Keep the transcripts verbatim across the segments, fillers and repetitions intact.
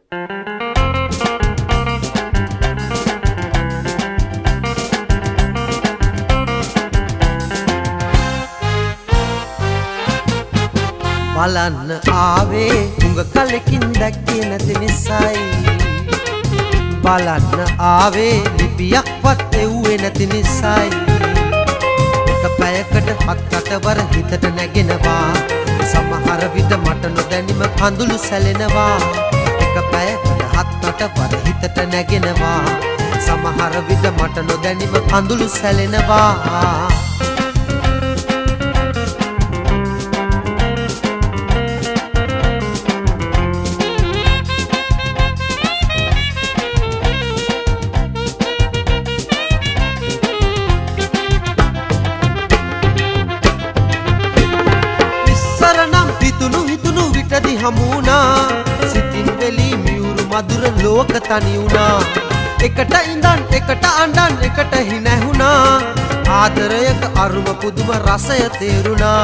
බලන්න ආවේ උඟ කලකින් දැක්කේ නැති නිසායි බලන්න ආවේ ලිපියක්වත් එව්වේ නැති නිසායි එක පැයකට හත් අට වර හිතට නැගෙනවා සමහර විට මට නොදැනීම කඳුළු සැලෙනවා එක පැයකට හත් අට වර හිතට නැගෙනවා සමහර විට මට නොදැනීම කඳුළු සැලෙනවා හිතදි හමුණා සිතින් වෙලී මියුරු මధుර ලෝක තනි වුණා එකට ඉඳන් එකට අඬන් එකට හිනැහුණා ආදරයක අරුම පුදුම රසය තේරුණා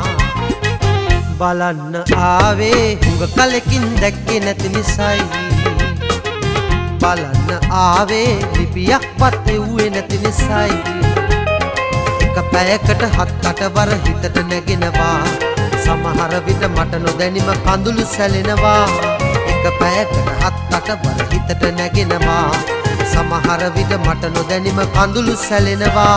බලන්න ආවේ උඟ කලකින් දැක්කේ නැති නිසායි බලන්න ආවේ ලිපියක්වත් එව්වේ නැති නිසායි එක පැයකට හත් අට වර හිතට නැගෙනවා සමහර විට මට නොදැනීම කඳුළු සැලෙනවා එක පැයකට හත් අට වර හිතට නැගෙනවා සමහර විට මට නොදැනීම කඳුළු සැලෙනවා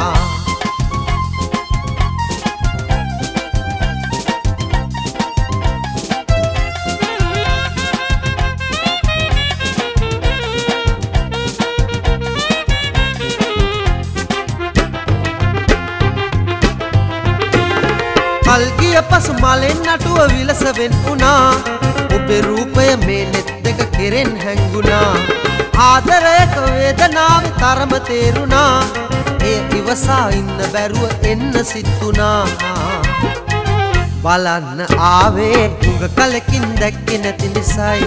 කල්ගිය පසු මලෙන් නටුව විලස වෙන් වුණා ඔබේ රූපය මේ නෙත් දෙක කෙරෙන් හැංගුණා ආදරයක වේදනාවේ තරම තේරුණා එය ඉවසා ඉන්න බැරුව එන්න සිත්තුණා බලන්න ආවේ උඟ කලකින් දැක්කේ නැති නිසායි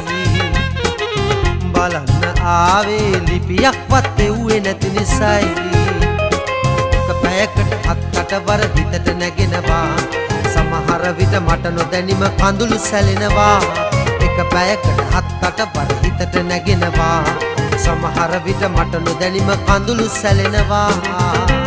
බලන්න ආවේ ලිපියක්වත් එව්වේ නැති නිසායි එක පැයකට හත් අට වර හිතට නැගෙනවා සමහර විට මට නොදැනීම කඳුළු සැලෙනවා එක පැයකට හත් අට වර හිතට නැගෙනවා සමහර විට මට නොදැනීම කඳුළු සැලෙනවා